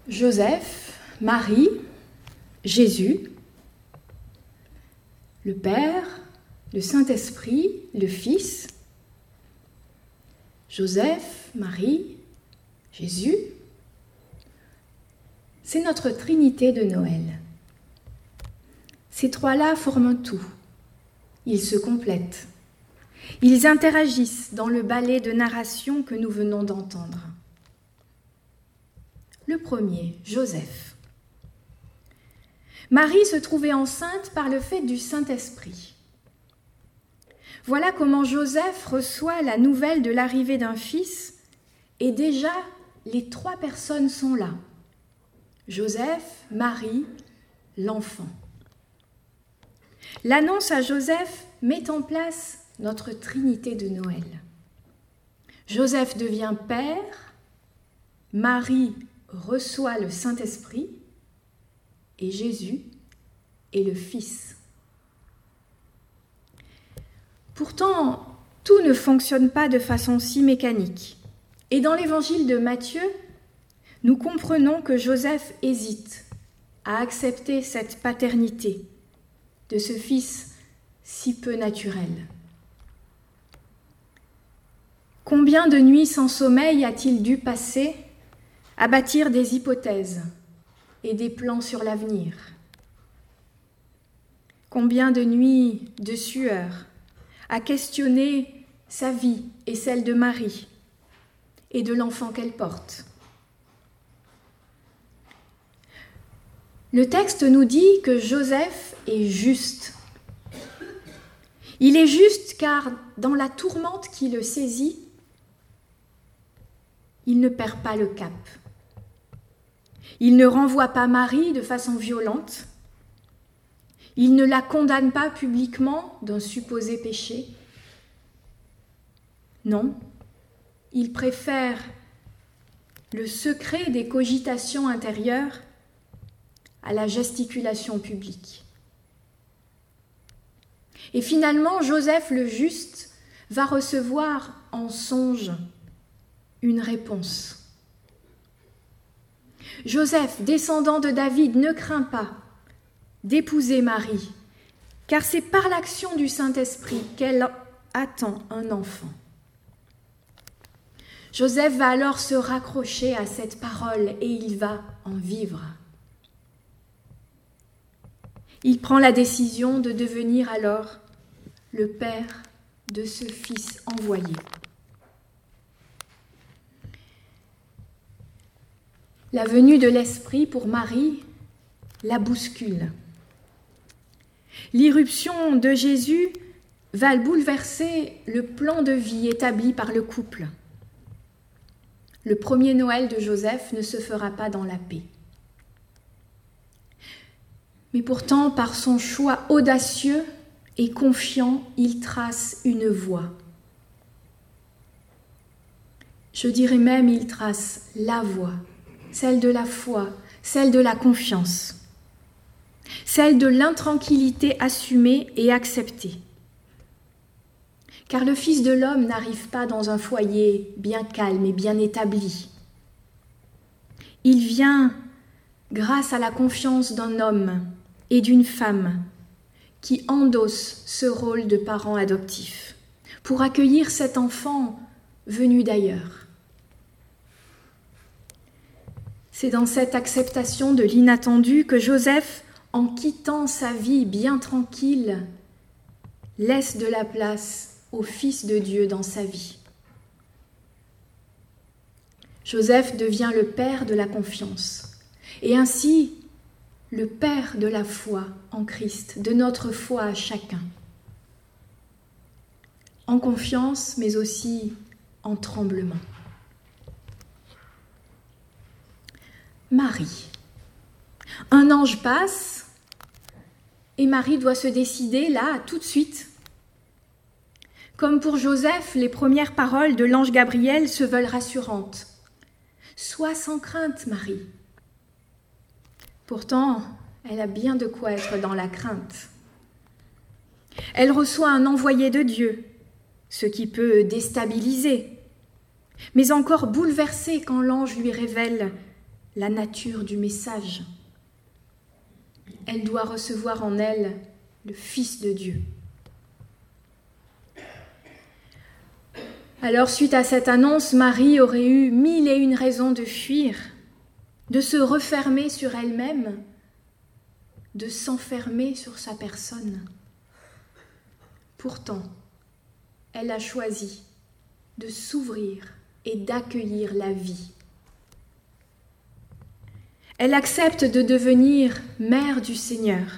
Joseph, Marie, Jésus, le Père, le Saint-Esprit, le Fils. Joseph, Marie, Jésus, c'est notre Trinité de Noël. Ces trois-là forment un tout. Ils se complètent. Ils interagissent dans le ballet de narration que nous venons d'entendre. Le premier, Joseph. Marie se trouvait enceinte par le fait du Saint-Esprit. Voilà comment Joseph reçoit la nouvelle de l'arrivée d'un fils, et déjà les trois personnes sont là. Joseph, Marie, l'enfant. L'annonce à Joseph met en place notre Trinité de Noël. Joseph devient père, Marie reçoit le Saint-Esprit et Jésus est le Fils. Pourtant, tout ne fonctionne pas de façon si mécanique. Et dans l'évangile de Matthieu, nous comprenons que Joseph hésite à accepter cette paternité de ce fils si peu naturel. Combien de nuits sans sommeil a-t-il dû passer à bâtir des hypothèses et des plans sur l'avenir? Combien de nuits de sueur à questionner sa vie et celle de Marie et de l'enfant qu'elle porte? Le texte nous dit que Joseph est juste. Il est juste car dans la tourmente qui le saisit, il ne perd pas le cap. Il ne renvoie pas Marie de façon violente. Il ne la condamne pas publiquement d'un supposé péché. Non, il préfère le secret des cogitations intérieures à la gesticulation publique. Et finalement, Joseph le juste va recevoir en songe une réponse. Joseph, descendant de David, ne craint pas d'épouser Marie, car c'est par l'action du Saint-Esprit qu'elle attend un enfant. Joseph va alors se raccrocher à cette parole et il va en vivre. Il prend la décision de devenir alors le père de ce fils envoyé. La venue de l'Esprit pour Marie la bouscule. L'irruption de Jésus va bouleverser le plan de vie établi par le couple. Le premier Noël de Joseph ne se fera pas dans la paix. Mais pourtant, par son choix audacieux et confiant, il trace une voie. Je dirais même, il trace la voie, celle de la foi, celle de la confiance, celle de l'intranquillité assumée et acceptée. Car le Fils de l'homme n'arrive pas dans un foyer bien calme et bien établi. Il vient grâce à la confiance d'un homme et d'une femme qui endossent ce rôle de parents adoptifs pour accueillir cet enfant venu d'ailleurs. C'est dans cette acceptation de l'inattendu que Joseph, en quittant sa vie bien tranquille, laisse de la place au Fils de Dieu dans sa vie. Joseph devient le père de la confiance et ainsi le père de la foi en Christ, de notre foi à chacun. En confiance, mais aussi en tremblement. Marie. Un ange passe et Marie doit se décider là, tout de suite. Comme pour Joseph, les premières paroles de l'ange Gabriel se veulent rassurantes. « Sois sans crainte, Marie ». Pourtant, elle a bien de quoi être dans la crainte. Elle reçoit un envoyé de Dieu, ce qui peut déstabiliser, mais encore bouleverser quand l'ange lui révèle la nature du message. Elle doit recevoir en elle le Fils de Dieu. Alors, suite à cette annonce, Marie aurait eu 1001 raisons de fuir, de se refermer sur elle-même, de s'enfermer sur sa personne. Pourtant, elle a choisi de s'ouvrir et d'accueillir la vie. Elle accepte de devenir mère du Seigneur.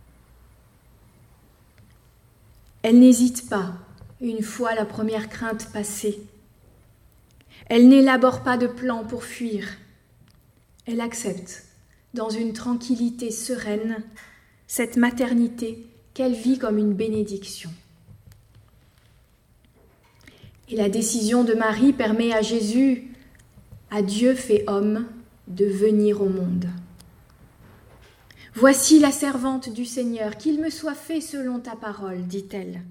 Elle n'hésite pas, une fois la première crainte passée. Elle n'élabore pas de plan pour fuir. Elle accepte, dans une tranquillité sereine, cette maternité qu'elle vit comme une bénédiction. Et la décision de Marie permet à Jésus, à Dieu fait homme, de venir au monde. Voici la servante du Seigneur, qu'il me soit fait selon ta parole, dit-elle.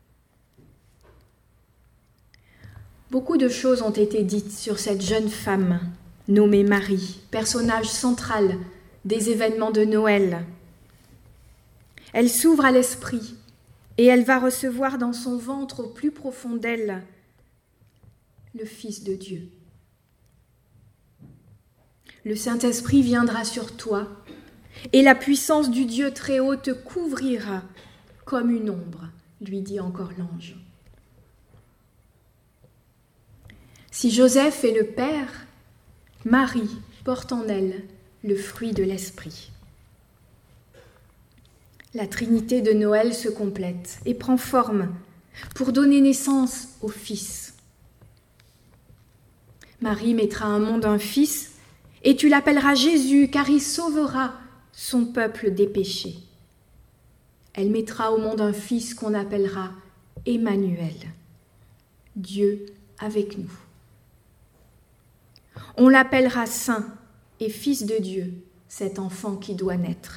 Beaucoup de choses ont été dites sur cette jeune femme nommée Marie, personnage central des événements de Noël. Elle s'ouvre à l'esprit et elle va recevoir dans son ventre au plus profond d'elle le Fils de Dieu. Le Saint-Esprit viendra sur toi et la puissance du Dieu très haut te couvrira comme une ombre, lui dit encore l'ange. Si Joseph est le Père, Marie porte en elle le fruit de l'Esprit. La Trinité de Noël se complète et prend forme pour donner naissance au Fils. Marie mettra au monde un Fils et tu l'appelleras Jésus car il sauvera son peuple des péchés. Elle mettra au monde un Fils qu'on appellera Emmanuel, Dieu avec nous. On l'appellera Saint et Fils de Dieu, cet enfant qui doit naître.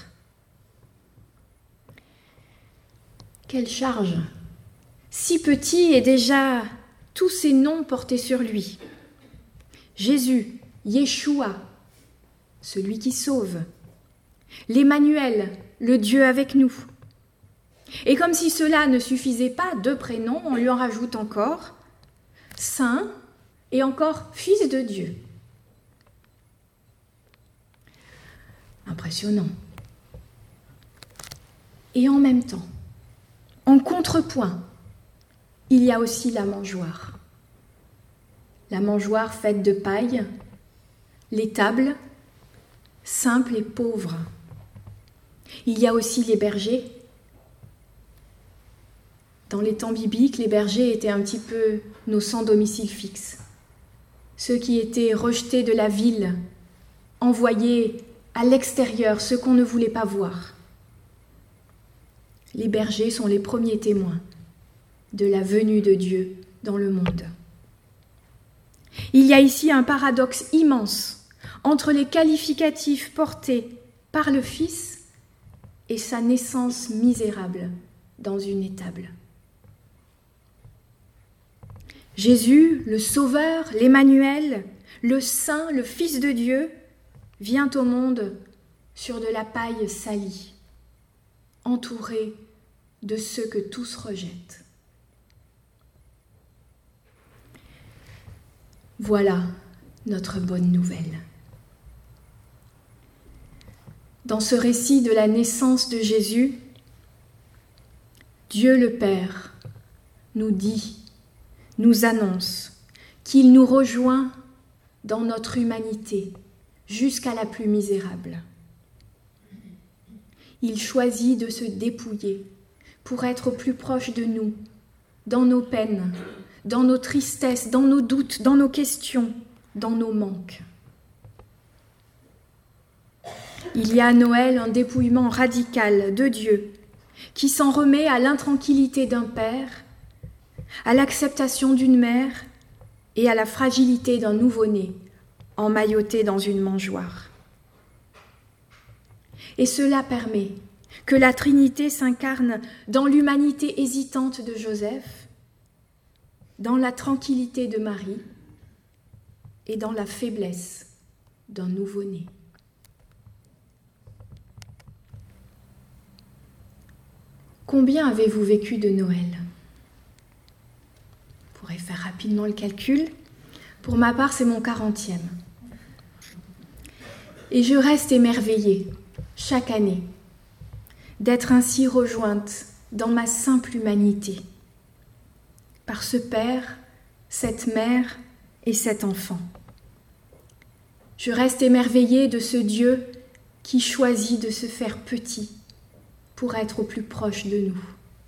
Quelle charge! Si petit et déjà tous ces noms portés sur lui. Jésus, Yeshua, celui qui sauve. L'Emmanuel, le Dieu avec nous. Et comme si cela ne suffisait pas, 2 prénoms, on lui en rajoute encore. Saint et encore Fils de Dieu. Impressionnant. Et en même temps, en contrepoint, il y a aussi la mangeoire. La mangeoire faite de paille, l'étable, simple et pauvre. Il y a aussi les bergers. Dans les temps bibliques, les bergers étaient un petit peu nos sans domicile fixe. Ceux qui étaient rejetés de la ville, envoyés à l'extérieur, ceux qu'on ne voulait pas voir. Les bergers sont les premiers témoins de la venue de Dieu dans le monde. Il y a ici un paradoxe immense entre les qualificatifs portés par le Fils et sa naissance misérable dans une étable. Jésus, le Sauveur, l'Emmanuel, le Saint, le Fils de Dieu, vient au monde sur de la paille salie, entouré de ceux que tous rejettent. Voilà notre bonne nouvelle. Dans ce récit de la naissance de Jésus, Dieu le Père nous dit, nous annonce qu'il nous rejoint dans notre humanité jusqu'à la plus misérable. Il choisit de se dépouiller pour être au plus proche de nous, dans nos peines, dans nos tristesses, dans nos doutes, dans nos questions, dans nos manques. Il y a à Noël un dépouillement radical de Dieu qui s'en remet à l'intranquillité d'un père, à l'acceptation d'une mère et à la fragilité d'un nouveau-né emmailloté dans une mangeoire. Et cela permet que la Trinité s'incarne dans l'humanité hésitante de Joseph, dans la tranquillité de Marie et dans la faiblesse d'un nouveau-né. Combien avez-vous vécu de Noël ? On pourrait faire rapidement le calcul. Pour ma part, c'est mon 40e. Et je reste émerveillée, chaque année, d'être ainsi rejointe dans ma simple humanité, par ce père, cette mère et cet enfant. Je reste émerveillée de ce Dieu qui choisit de se faire petit pour être au plus proche de nous.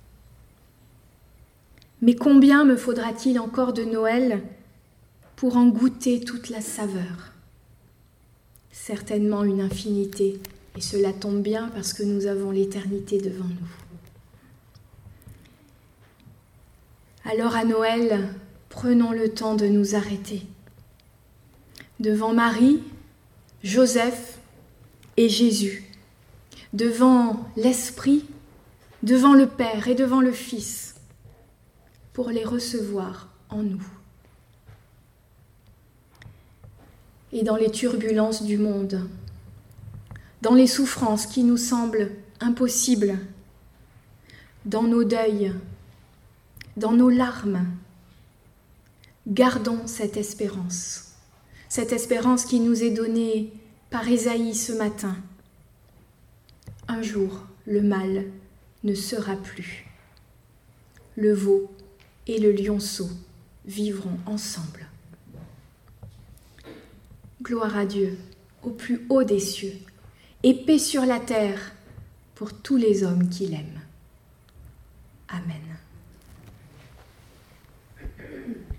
Mais combien me faudra-t-il encore de Noël pour en goûter toute la saveur ? Certainement une infinité, et cela tombe bien parce que nous avons l'éternité devant nous. Alors à Noël, prenons le temps de nous arrêter. Devant Marie, Joseph et Jésus, devant l'Esprit, devant le Père et devant le Fils, pour les recevoir en nous. Et dans les turbulences du monde, dans les souffrances qui nous semblent impossibles, dans nos deuils, dans nos larmes, gardons cette espérance qui nous est donnée par Ésaïe ce matin. Un jour, le mal ne sera plus. Le veau et le lionceau vivront ensemble. Gloire à Dieu, au plus haut des cieux, et paix sur la terre pour tous les hommes qui l'aiment. Amen.